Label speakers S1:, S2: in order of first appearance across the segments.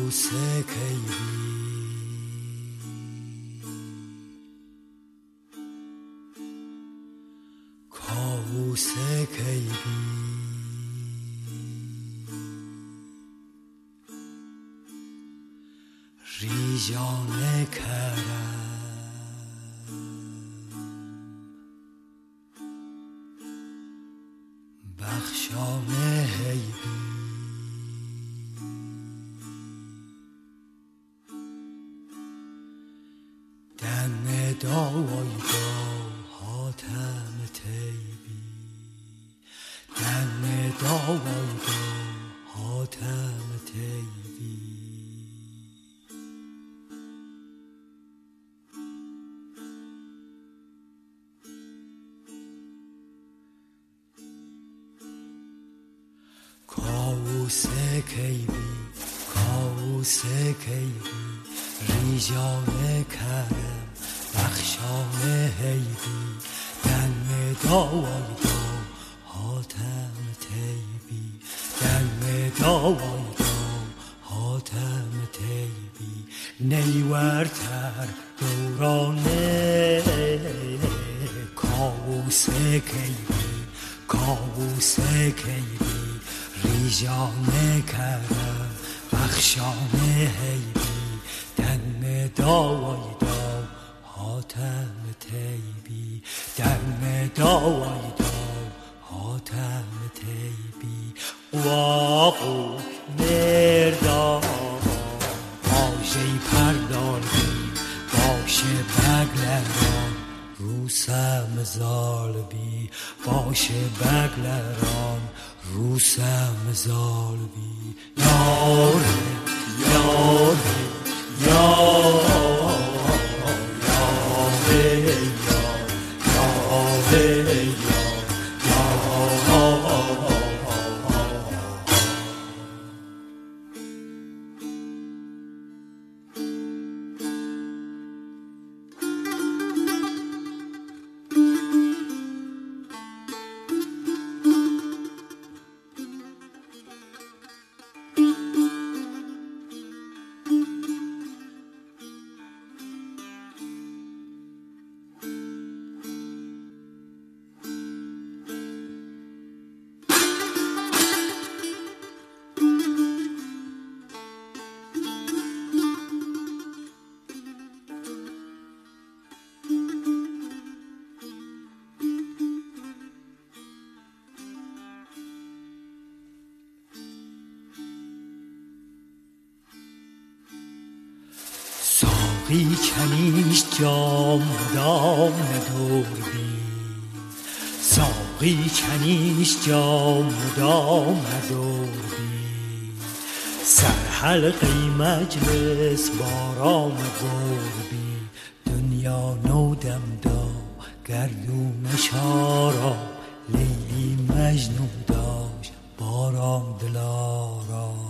S1: ریجان کرم بخشان هیبی دم داوای دا حاتم تیبی دم داوای دا حاتم تیبی کاوسه کیبی کاوسه کیبی ریجان کرم بخشان هیبی دم داوای دا حاتم تیبی دم داوای دا حاتم تیبی نیورتر دورانه کاوسه کیبی کاوسه کیبی ریجان کرم بخشان هیبی دم داوای دا حاتم تیبی دم داوای دا حاتم تیبی واقو مردان باشه پردالبی باشه بگلران روسم زالبی باشه بگلران روسم زالبی یاره یاره یاره یاره یاره ساقی کنیش جام دام ندوردی ساقی کنیش جام دام ندوردی سر حلقی مجلس بارام بردی دنیا نودم دا گردونش آرام لیلی مجنون داشت بارام دلارام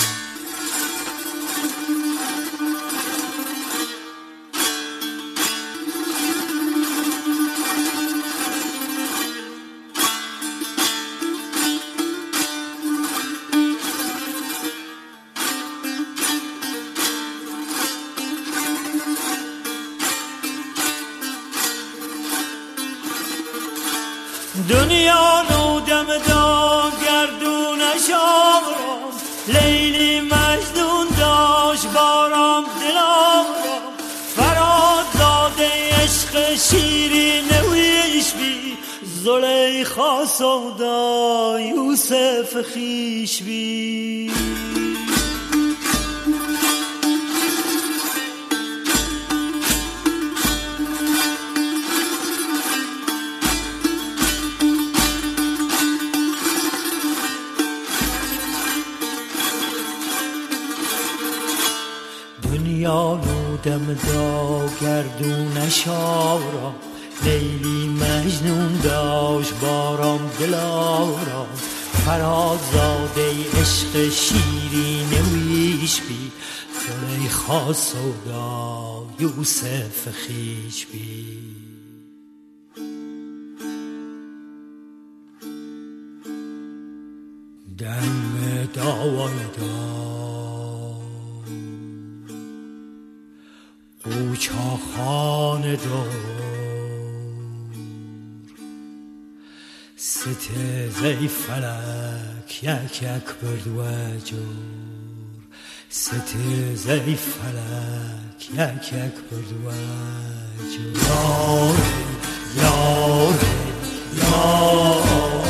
S1: دنیا نودم دا گردونش آرام لیلی مجنون داشت بارام دلارام فراد زاده عشق شیرین ویش بی زلیخا سودا یوسف خیش بی دنیا نودم دا گردونش آرام لیلی مجنون داشت بارام دلارام فراد زاده عشق شیرین ویش بی زلیخا سودا یوسف خیش بی دم داوای دا چاخان دور ستیزه فلک یک یک بردو جور ستیزه فلک یک یک بردو جور یار یار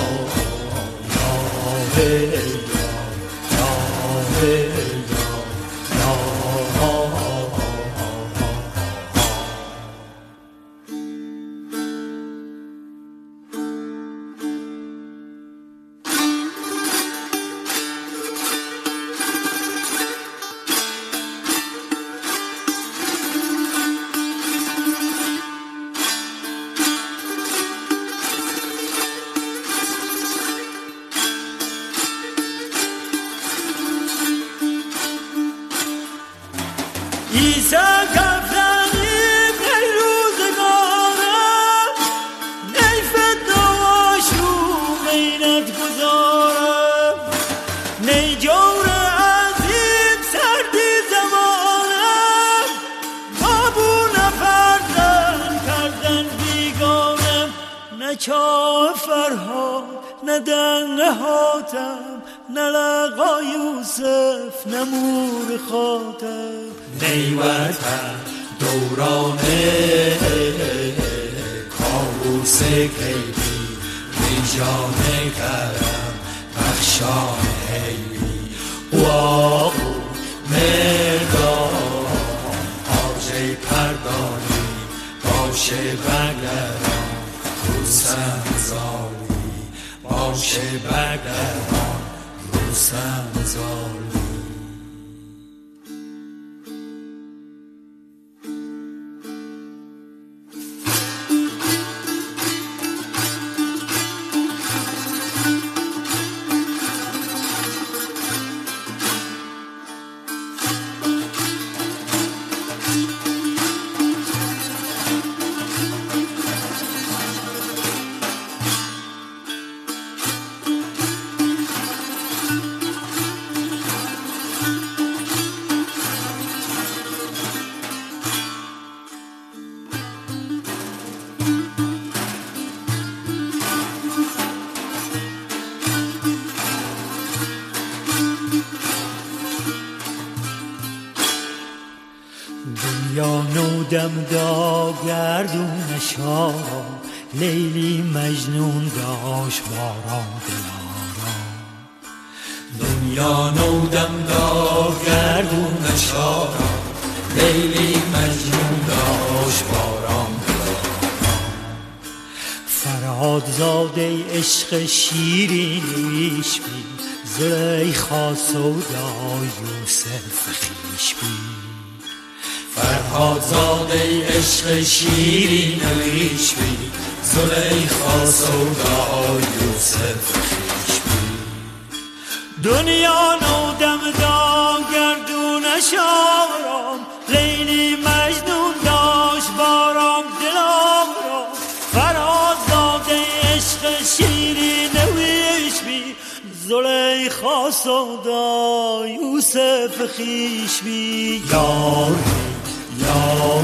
S1: ایسا کفتنیم نی روزگارم نی فتنواشو مینت گذارم نی جور عزیز سردی زمانم بابو نفردن کردن بیگانم نه چاه فرهاد نه دنگ حاتم نه لقا یوسف نه مور خاتم نیوتن دورانه کابوس کیلی بیجانه کرم بخشان حیلی واقو مردان آجه پردانی باشه بگران روسم زالی باشه بگران روسم زالی دنیا نودم دا گردون شارم لیلی مجنون داشت باران دلارم دنیا نودم دا گردون شارم لیلی مجنون داشت باران دلارم فرهادزاده عشق شیرینیش بی زلیخا سودا یوسف خویش بی فرهادزاده عشق شیرین ریش بی زلیخا سودا یوسف خویش بی دنیا نودم دا گردونش آرام لیلی مجنون داشت بارام دلام را فرهادزاده عشق شیرین ریش بی زلیخا سودا یوسف خویش بی یار یار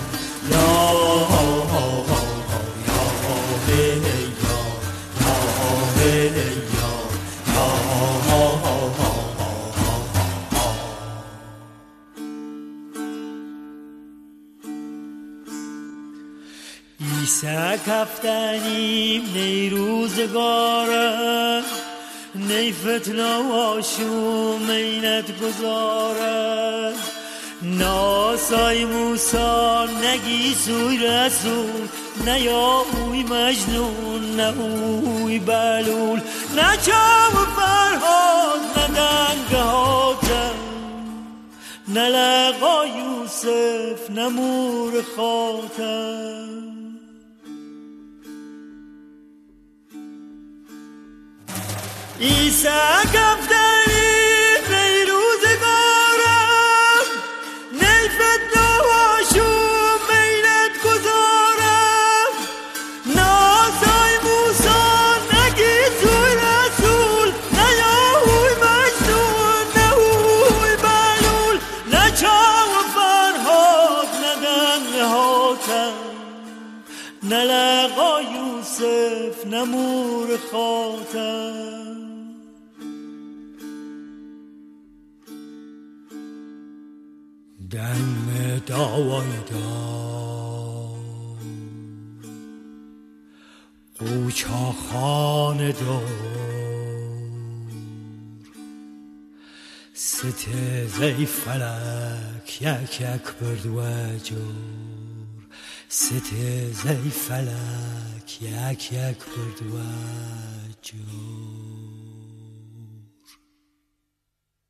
S1: ایسا کفتنیم نی روزگارم نی فتنه واشو مینت گذارم ناسای موسا نگی سوی رسول نه یا اوی مجنون نه اوی بلول نه چام فرهاد نه دنگ حاتم نه لقا یوسف نه مور خاتم ایسا کفتنی روزگارم نی فتنه واشو مینت گذارم ناسای موسا نگی سوی رسول نه یا اوی مجنون نه اوی بلول نه چاه فرهاد نه دنگ نه لقا یوسف نه مور خاتم. دم داوای دار قوچا خان دار سته زی فلک یک یک برد و جور سته زی فلک یک یک برد و جور.